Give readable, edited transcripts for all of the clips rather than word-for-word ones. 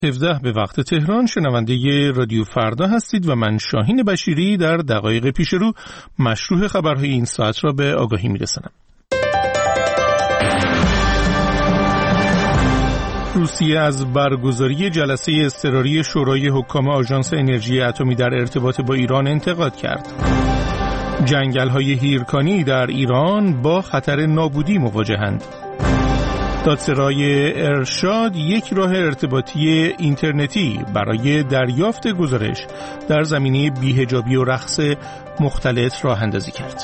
17 به وقت تهران شنونده رادیو فردا هستید و من شاهین بشیری در دقایق پیش رو مشروح خبرهای این ساعت را به آگاهی میرسانم. روسیه از برگزاری جلسه اضطراری شورای حکام آژانس انرژی اتمی در ارتباط با ایران انتقاد کرد. جنگل‌های هیرکانی در ایران با خطر نابودی مواجهند. دادسرای ارشاد یک راه ارتباطی اینترنتی برای دریافت گزارش در زمینه بی‌حجابی و رقص مختلط راه اندازی کرد.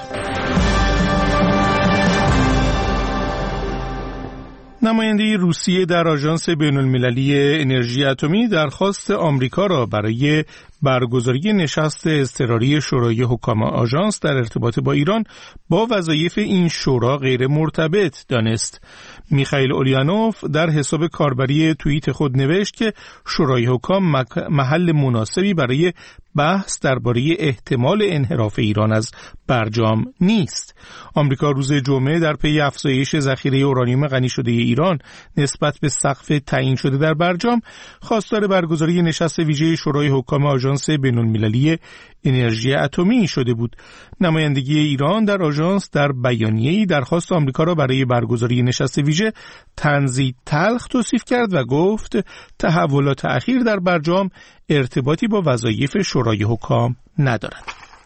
نماینده روسیه در آژانس بین‌المللی انرژی اتمی درخواست آمریکا را برای برگزاری نشست اضطراری شورای حکام آژانس در ارتباط با ایران با وظایف این شورا غیر مرتبط دانست. میخائیل اولیانوف در حساب کاربری توییت خود نوشت که شورای حکام محل مناسبی برای بحث درباره احتمال انحراف ایران از برجام نیست. آمریکا روز جمعه در پی افزایش ذخیره اورانیوم غنی شده ایران نسبت به سقف تعیین شده در برجام خواستار برگزاری نشست ویژه شورای حکام آژانس بین‌المللی انرژی اتمی شده بود. نمایندگی ایران در آژانس در بیانیه‌ای درخواست آمریکا را برای برگزاری نشست ویژه طنزی تلخ توصیف کرد و گفت تحولات اخیر در برجام ارتباطی با وظایف شورای حکام ندارد.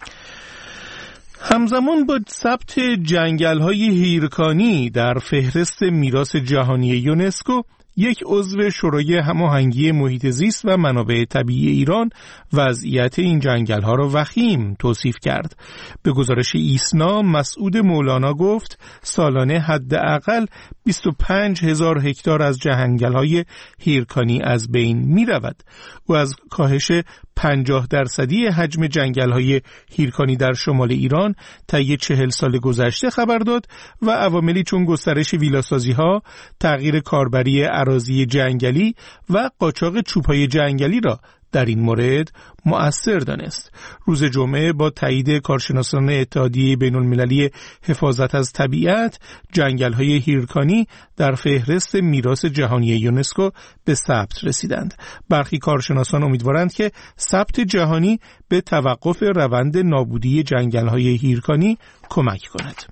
همزمان با ثبت جنگل‌های هیرکانی در فهرست میراث جهانی یونسکو، یک عضو شورای هماهنگی محیط زیست و منابع طبیعی ایران وضعیت این جنگل‌ها را وخیم توصیف کرد. به گزارش ایسنا، مسعود مولانا گفت سالانه حداقل 25,000 هکتار از جنگل‌های هیرکانی از بین می‌رود. او از کاهش 50% حجم جنگل‌های هیرکانی در شمال ایران طی 40 سال گذشته خبر داد و عواملی چون گسترش ویلاسازی‌ها، تغییر کاربری اراضی جنگلی و قاچاق چوب‌های جنگلی را در این مورد مؤثر دانست. روز جمعه با تایید کارشناسان اتحادیه بین‌المللی حفاظت از طبیعت، جنگل‌های هیرکانی در فهرست میراث جهانی یونسکو به ثبت رسیدند. برخی کارشناسان امیدوارند که ثبت جهانی به توقف روند نابودی جنگل‌های هیرکانی کمک کند.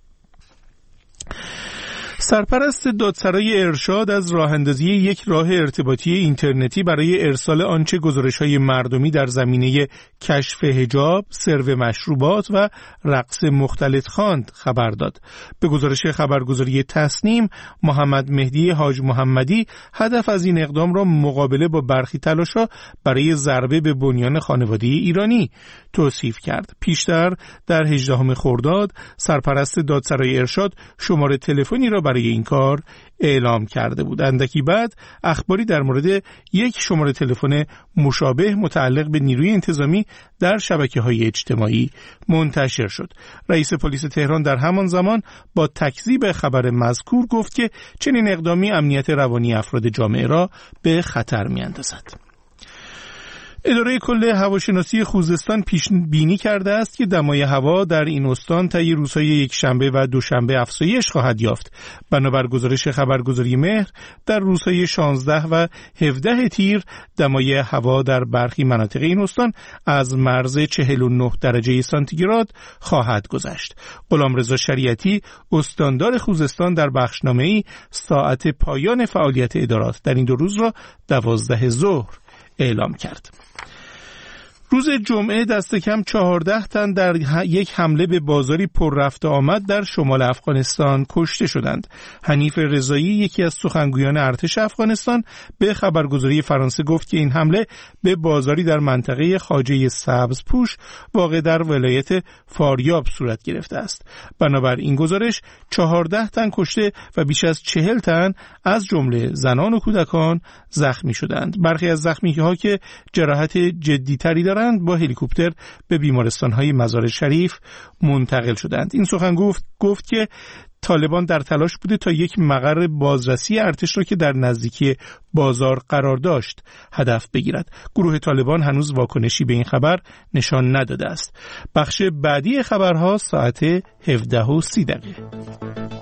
سرپرست دادسرای ارشاد از راه‌اندازی یک راه ارتباطی اینترنتی برای ارسال آنچه گزارش‌های مردمی در زمینه کشف حجاب، سرو مشروبات و رقص مختلط خواند خبر داد. به گزارش خبرگزاری تصنیم، محمد مهدی حاج محمدی هدف از این اقدام را مقابله با برخی تلاش‌ها برای ضربه به بنیان خانواده ایرانی توصیف کرد. پیشتر در 18 خرداد سرپرست دادسرای ارشاد شماره تلفنی را برای این کار اعلام کرده بود. اندکی بعد اخباری در مورد یک شماره تلفن مشابه متعلق به نیروی انتظامی در شبکه‌های اجتماعی منتشر شد. رئیس پلیس تهران در همان زمان با تکذیب خبر مذکور گفت که چنین اقدامی امنیت روانی افراد جامعه را به خطر می‌اندازد. اداره کل هواشناسی خوزستان پیش بینی کرده است که دمای هوا در این استان طی روزهای یکشنبه و دوشنبه افزایش خواهد یافت. بنابر گزارش خبرگزاری مهر، در روزهای 16 و 17 تیر دمای هوا در برخی مناطق این استان از مرز 49 درجه سانتیگراد خواهد گذشت. غلامرضا شریعتی، استاندار خوزستان، در بخشنامه‌ای ساعت پایان فعالیت ادارات در این دو روز را 12 ظهر اعلام کرد. روز جمعه دست کم 14 تن در یک حمله به بازاری پر رفت آمد در شمال افغانستان کشته شدند. حنیف رضایی، یکی از سخنگویان ارتش افغانستان، به خبرگزاری فرانسه گفت که این حمله به بازاری در منطقه خواجه سبزپوش واقع در ولایت فاریاب صورت گرفته است. بنابر این گزارش 14 تن کشته و بیش از 40 تن از جمله زنان و کودکان زخمی شدند. برخی از زخمی‌ها که جراحت جدی‌تری دارند با هلیکوپتر به بیمارستان‌های مزار شریف منتقل شدند. این سخنگوی گفت که طالبان در تلاش بوده تا یک مقر بازرسی ارتش را که در نزدیکی بازار قرار داشت هدف بگیرد. گروه طالبان هنوز واکنشی به این خبر نشان نداده است. بخش بعدی خبرها ساعت 17:30.